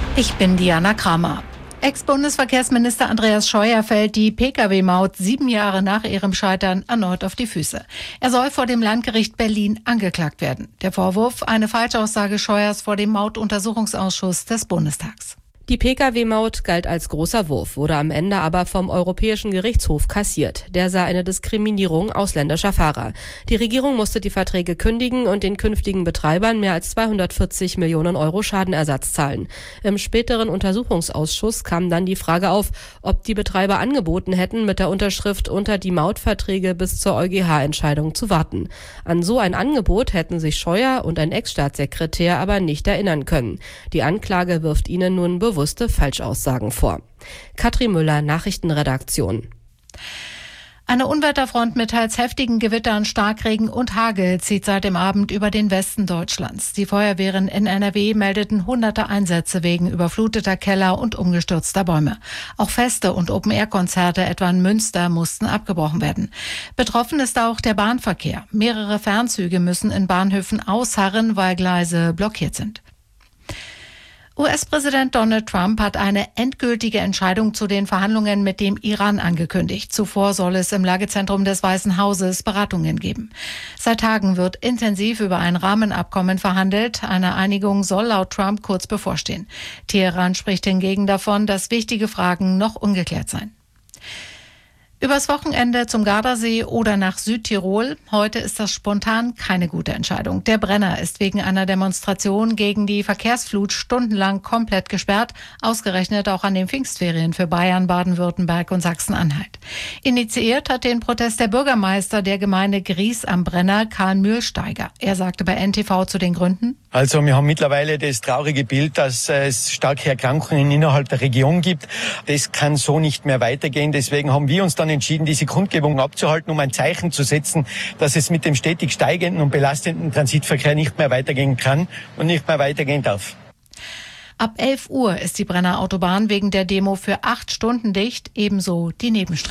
Ich bin Diana Kramer. Ex-Bundesverkehrsminister Andreas Scheuer fällt die Pkw-Maut 7 Jahre nach ihrem Scheitern erneut auf die Füße. Er soll vor dem Landgericht Berlin angeklagt werden. Der Vorwurf: eine Falschaussage Scheuers vor dem Mautuntersuchungsausschuss des Bundestags. Die Pkw-Maut galt als großer Wurf, wurde am Ende aber vom Europäischen Gerichtshof kassiert. Der sah eine Diskriminierung ausländischer Fahrer. Die Regierung musste die Verträge kündigen und den künftigen Betreibern mehr als 240 Millionen Euro Schadenersatz zahlen. Im späteren Untersuchungsausschuss kam dann die Frage auf, ob die Betreiber angeboten hätten, mit der Unterschrift unter die Mautverträge bis zur EuGH-Entscheidung zu warten. An so ein Angebot hätten sich Scheuer und ein Ex-Staatssekretär aber nicht erinnern können. Die Anklage wirft ihnen nun bewusste Falschaussagen vor. Katrin Müller, Nachrichtenredaktion. Eine Unwetterfront mit teils heftigen Gewittern, Starkregen und Hagel zieht seit dem Abend über den Westen Deutschlands. Die Feuerwehren in NRW meldeten hunderte Einsätze wegen überfluteter Keller und umgestürzter Bäume. Auch Feste und Open-Air-Konzerte etwa in Münster mussten abgebrochen werden. Betroffen ist auch der Bahnverkehr. Mehrere Fernzüge müssen in Bahnhöfen ausharren, weil Gleise blockiert sind. US-Präsident Donald Trump hat eine endgültige Entscheidung zu den Verhandlungen mit dem Iran angekündigt. Zuvor soll es im Lagezentrum des Weißen Hauses Beratungen geben. Seit Tagen wird intensiv über ein Rahmenabkommen verhandelt. Eine Einigung soll laut Trump kurz bevorstehen. Teheran spricht hingegen davon, dass wichtige Fragen noch ungeklärt seien. Übers Wochenende zum Gardasee oder nach Südtirol. Heute ist das spontan keine gute Entscheidung. Der Brenner ist wegen einer Demonstration gegen die Verkehrsflut stundenlang komplett gesperrt. Ausgerechnet auch an den Pfingstferien für Bayern, Baden-Württemberg und Sachsen-Anhalt. Initiiert hat den Protest der Bürgermeister der Gemeinde Gries am Brenner, Karl Mühlsteiger. Er sagte bei NTV zu den Gründen: Also wir haben mittlerweile das traurige Bild, dass es starke Erkrankungen innerhalb der Region gibt. Das kann so nicht mehr weitergehen. Deswegen haben wir uns dann entschieden, diese Kundgebung abzuhalten, um ein Zeichen zu setzen, dass es mit dem stetig steigenden und belastenden Transitverkehr nicht mehr weitergehen kann und nicht mehr weitergehen darf. Ab 11 Uhr ist die Brenner Autobahn wegen der Demo für 8 Stunden dicht, ebenso die Nebenstrecke.